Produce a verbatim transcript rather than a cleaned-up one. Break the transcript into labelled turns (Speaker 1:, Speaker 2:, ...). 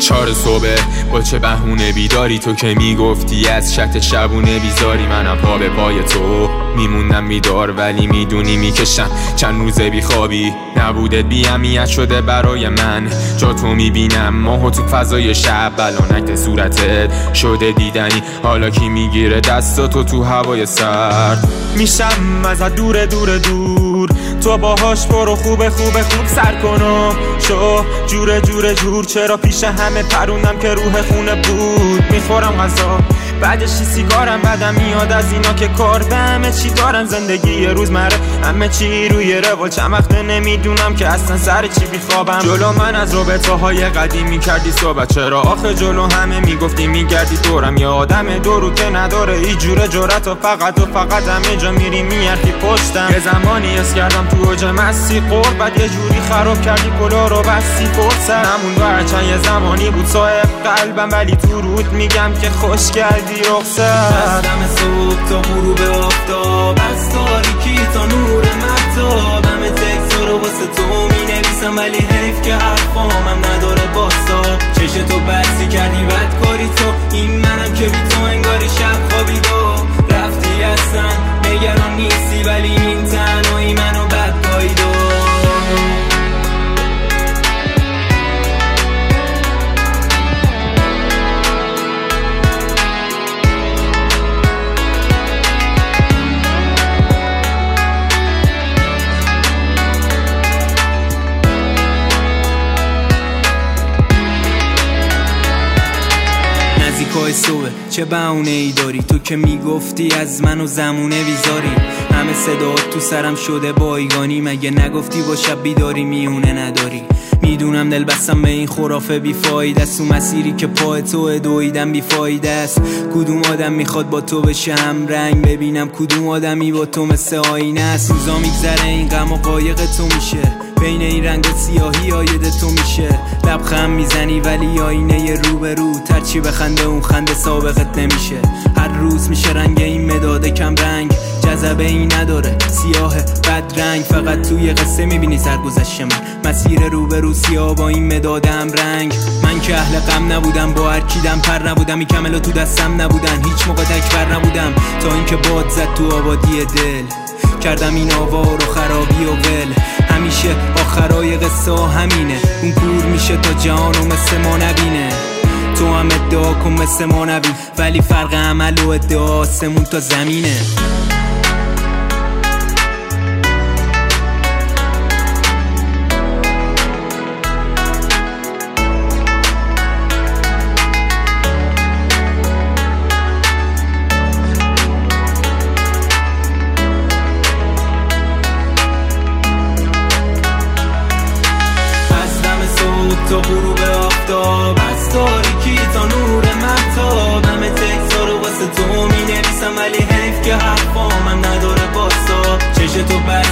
Speaker 1: چهار صبح با چه بهونه بیداری؟ تو که میگفتی از شط شبونه بیزاری. منم پا به پای تو میموندم بیدار، ولی میدونی میکشم چند روزه بیخوابی. نبودت بی اهمیت شده برای من، جا تو میبینم ماهو تو فضای شب. بلانک صورتت شده دیدنی، حالا کی میگیره دستاتو تو هوای سرد؟
Speaker 2: میشم ازت دور دور دور، تو باهاش برو خوبه خوبه خوب سر کنم شو جوره جوره جور. چرا پیش همه پروندم که روح خونه بود. میخورم غذا بعدش سیگارم، بعدم میاد از اینا که کار به همه چی دارن. زندگی روزمره همه چی روی روال، چند وقته نمیدونم که اصلا سر چی بیخوابم. جلو من از رابطه های قدیمی کردی صحبت، چرا آخه جلو همه میگفتی میگردی دورم. یه آدم دورو که نداره ای جوره جرأت و فقط و فقط همه جا میری میارتی پشتم. یه زمانی اس کردم تو اوج مستی قربت، یه جوری خراب کردی کلا رو بستی فرصت. نمون برچن یه زمانی بود صاحب قلبم، ولی تو رود میگم که خوش کردی رخصت.
Speaker 3: بستم صبح تا غروب آفتاب، از تاریکی تا نور مهتاب. همه تکسا رو واسه تو می نویسم، ولی حیف که حرفامم نداره باستا. چش تو بستی کردی بد کاری تو، این منم که بی تو انگاری شب خوابیدو. رفتی اصلا نگران نیستی، ولی این تنهایی منو بد پاییدو. نزدیکای صبح چه بهونه ای داری؟ تو که میگفتی از من و زمونه بیزاری. همه صدات تو سرم شده بایگانی، مگه نگفتی با شب بیداری میونه نداری؟ میدونم دل بستم به این خرافه بیفایده است، تو مسیری که پای تو دویدم بیفایده است. کدوم آدم میخواد با تو بشه هم رنگ؟ ببینم کدوم آدمی با تو مثل آینه است. روزا میگذره این غم و قایق تو میشه، بین این رنگ و سیاهی آید تو میشه. لبخند میزنی ولی آینه رو به رو، ترچی بخنده اون خنده سابقت نمیشه. هر روز میشه رنگ این مداد کم رنگ، جذبه این نداره سیاه بد رنگ. فقط توی قصه میبینی سرگذشت من، مسیر رو به رو سیاه با این مدادم رنگ. من که اهل غم نبودم، با هر کیدم پر نبودم، این کملا تو دستم نبودن، هیچ موقع تکبر نبودم. تا اینکه باد زد تو آبادی دل، کردم این آوار و خرابی و ول. همیشه آخرای قصه همینه، اون کور میشه تا جهانو مثل ما نبینه. تو هم ادعا کن مثل ما نبین، ولی فرق عمل و ادعا آسمون تا زمینه. تا غروب آفتاب، از تاریکی تا نور مهتاب. همه تکسا رو واسه تو می نویسم، ولی حیف که حرفامم نداره باستا. چش تو